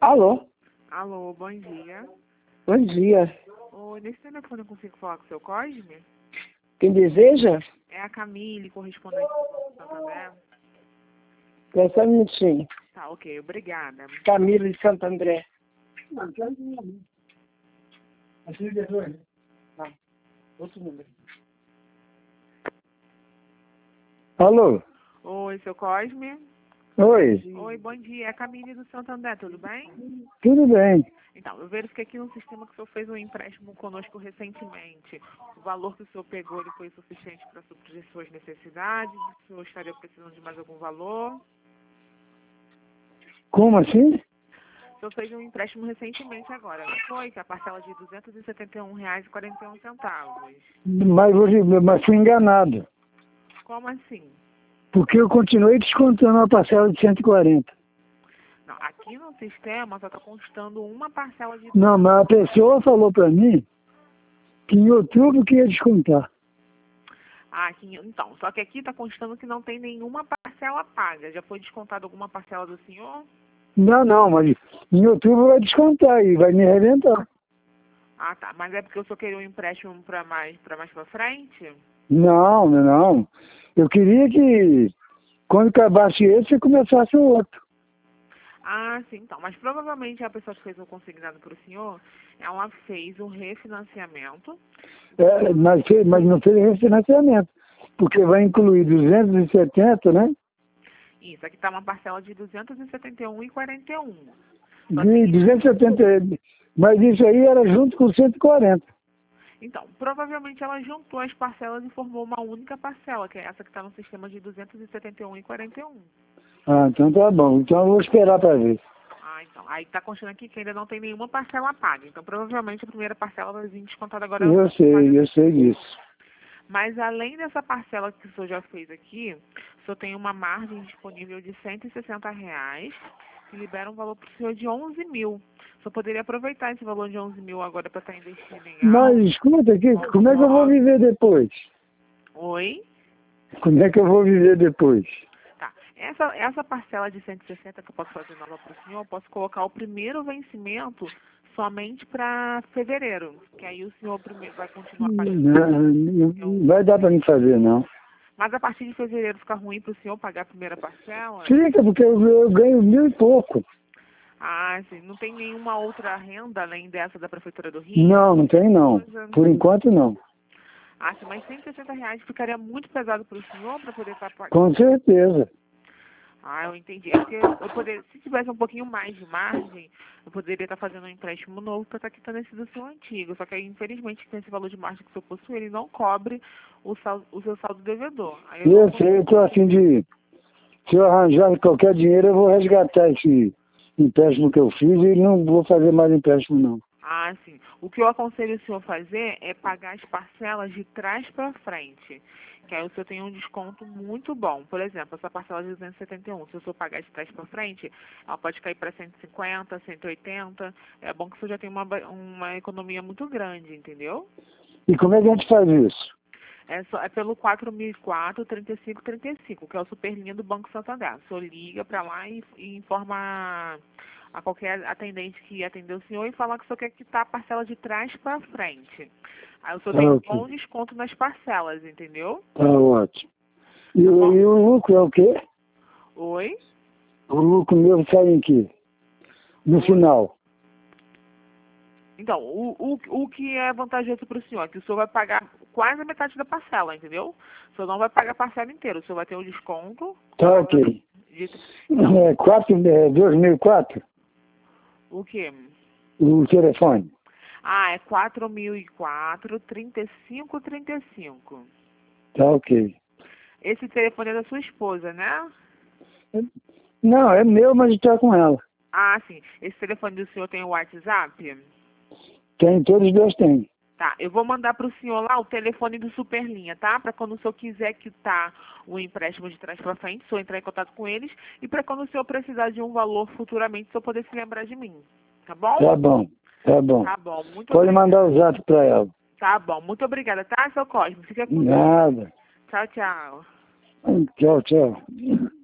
Alô? Alô, bom dia. Bom dia. Oi, nesse telefone eu consigo falar com o seu Cosme? Quem deseja? É a Camille, correspondente do Santander. Só um minutinho. Tá, ok, obrigada. Camila de Santo André. Outro número. Alô? Oi, seu Cosme? Oi. Oi, bom dia. É a Camille do Santander, tudo bem? Tudo bem? Então, eu verifiquei aqui no sistema que o senhor fez um empréstimo conosco recentemente. O valor que o senhor pegou ele foi suficiente para suprir suas necessidades? O senhor estaria precisando de mais algum valor? Como assim? O senhor fez um empréstimo recentemente agora, não foi? Que é a parcela de R$ 271,41. Mas fui enganado. Como assim? Porque eu continuei descontando uma parcela de 140. Não, aqui no sistema só está constando uma parcela de... Não, mas a pessoa falou para mim que em outubro que ia descontar. Ah, aqui, então, só que aqui está constando que não tem nenhuma parcela paga. Já foi descontado alguma parcela do senhor? Não, mas em outubro vai descontar e vai me arrebentar. Ah, tá. Mas é porque eu só queria um empréstimo para mais para frente? Não. Eu queria que quando acabasse esse, começasse o outro. Ah, sim, então. Mas provavelmente a pessoa que fez o consignado para o senhor, ela fez o refinanciamento. Mas não fez refinanciamento, porque vai incluir 270, né? Isso, aqui está uma parcela de R$ 271,41. De 270, mas isso aí era junto com 140. Então, provavelmente ela juntou as parcelas e formou uma única parcela, que é essa que está no sistema de R$ 271,41. Ah, então tá bom. Então eu vou esperar para ver. Ah, então. Aí está constando aqui que ainda não tem nenhuma parcela paga. Então, provavelmente a primeira parcela vai vir descontada agora. Eu sei disso. Mas além dessa parcela que o senhor já fez aqui, o senhor tem uma margem disponível de R$ 160, que libera um valor para o senhor de 11 mil. O senhor poderia aproveitar esse valor de 11 mil agora para estar investindo em Mas algo? escuta aqui, como é que eu vou viver depois? Oi? Como é que eu vou viver depois? Tá. Essa parcela de 160 que eu posso fazer nova para o senhor, eu posso colocar o primeiro vencimento somente para fevereiro, que aí o senhor primeiro vai continuar pagando. Não vai dar para mim fazer, não. Mas a partir de fevereiro fica ruim para o senhor pagar a primeira parcela? Fica, porque eu ganho 1.000 e pouco. Ah, sim. Não tem nenhuma outra renda além dessa da Prefeitura do Rio? Não tem não. Por enquanto não. Ah, sim, mas R$ 160 ficaria muito pesado para o senhor para poder estar pagando? Com certeza. Ah, eu entendi. É porque eu poderia, se tivesse um pouquinho mais de margem, eu poderia estar fazendo um empréstimo novo para estar quitando esse do seu antigo. Só que aí, infelizmente, com esse valor de margem que o senhor possui, ele não cobre o seu saldo devedor. Aí Eu sei, eu tô assim de... Se eu arranjar qualquer dinheiro, eu vou resgatar esse empréstimo que eu fiz e não vou fazer mais empréstimo, não. Ah, sim. O que eu aconselho o senhor fazer é pagar as parcelas de trás para frente, que aí o senhor tem um desconto muito bom. Por exemplo, essa parcela de 271, se o senhor pagar de trás para frente, ela pode cair para 150, 180. É bom que o senhor já tem uma economia muito grande, entendeu? E como é que a gente faz isso? É pelo 4004-3535, que é o Superlinha do Banco Santander. O senhor liga para lá e informa a qualquer atendente que atendeu o senhor e fala que o senhor quer quitar a parcela de trás para frente. Aí o senhor tem um bom desconto nas parcelas, entendeu? Tá ótimo. E o lucro é o quê? Oi? O lucro meu sai em quê? No final. Então, o que é vantajoso para o senhor é que o senhor vai pagar quase a metade da parcela, entendeu? O senhor não vai pagar a parcela inteira, o senhor vai ter um desconto. Tá ok. 2004? O quê? O telefone. Ah, é 4004-3535. Tá ok. Esse telefone é da sua esposa, né? Não, é meu, mas está com ela. Ah, sim. Esse telefone do senhor tem o WhatsApp? Tem, todos os dois têm. Tá, eu vou mandar para o senhor lá o telefone do Superlinha, tá? Para quando o senhor quiser quitar o empréstimo de trás para frente, o senhor entrar em contato com eles. E para quando o senhor precisar de um valor futuramente, o senhor poder se lembrar de mim. Tá bom? Tá bom. Tá bom, muito Pode obrigada. mandar o zap para ela. Tá bom, muito obrigada, tá, seu Cosme? Fica com Deus. Nada. Tchau, tchau. Tchau.